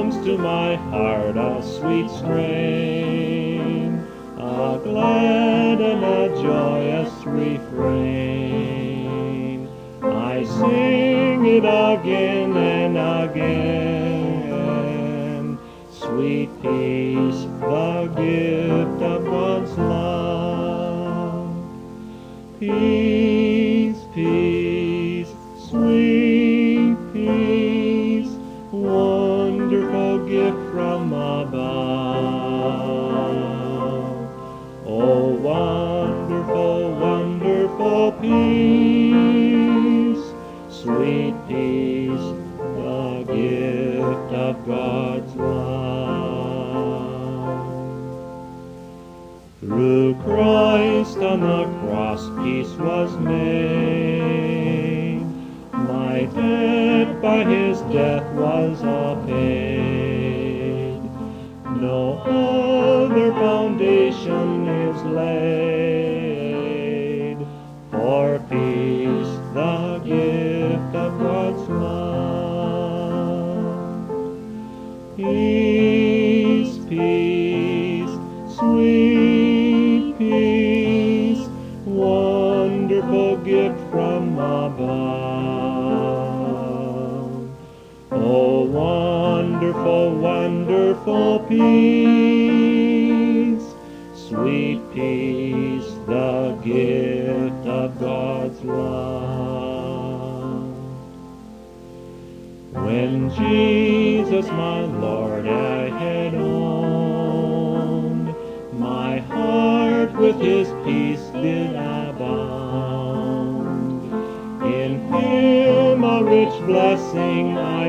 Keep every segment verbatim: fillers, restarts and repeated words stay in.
comes to my heart a sweet strain, a glad and a joyous refrain. I sing it again and again. Sweet peace, the gift of God's love. Peace, peace, sweet peace, wonderful gift from above. Oh, wonderful, wonderful peace, sweet peace, the gift of God's love. Through Christ on the cross peace was made, my debt by his death was all paid. No other foundation is laid for peace, the gift of God's love. Peace, peace, sweet peace, wonderful gift from above. Oh, wonderful, wonderful peace, sweet peace, the gift of God's love. When Jesus, my Lord, I had owned, my heart with his peace did abound. In him a rich blessing I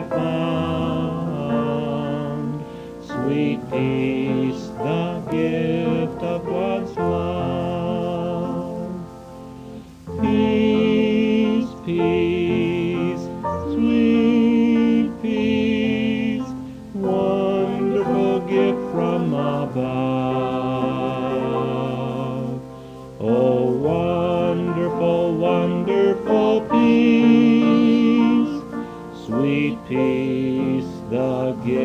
found, sweet peace, the gift of God's love. Peace, peace, sweet peace, wonderful gift from above. Oh, wonderful, wonderful peace, sweet peace, the gift